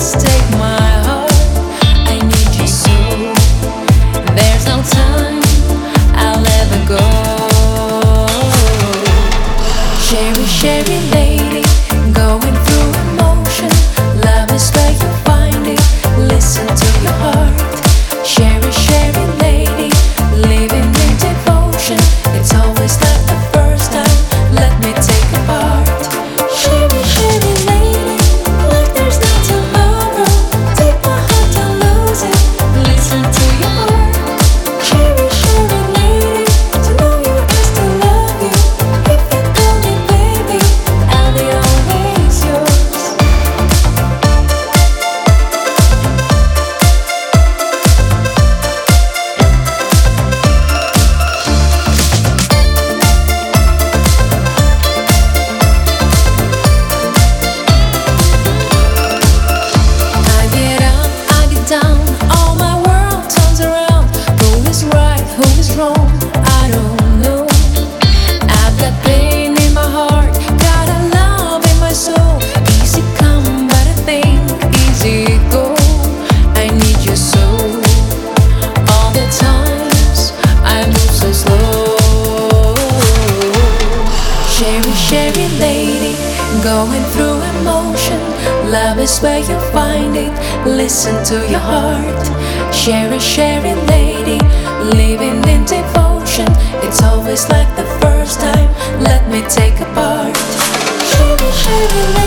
take my heart. I need you so. There's no time I'll ever go. Sherry, Sherry lady, going through emotion. Love is where you find it. Listen to your heart. Sherry, Sherry lady, living in devotion. It's always like the first time. Let me take a part. Sherry, Sherry lady, like there's no tomorrow. Take my heart and lose it. Listen to your heart. Sherry, Sherry lady, to know you is to love you. If you call me baby, I'll be always yours. I get up, I get down, all my world turns around. Who is right, who is wrong, I don't know. I've got pain in my heart, got a love in my soul. Easy come, but I think easy go. I need you so. All the times I move so slow. Sherry, Sherry lady, going through emotion. Love is where you find it. Listen to your heart. Sherry, Sherry lady, living in devotion. It's always like the first time. Let me take a part. Sherry, Sherry lady.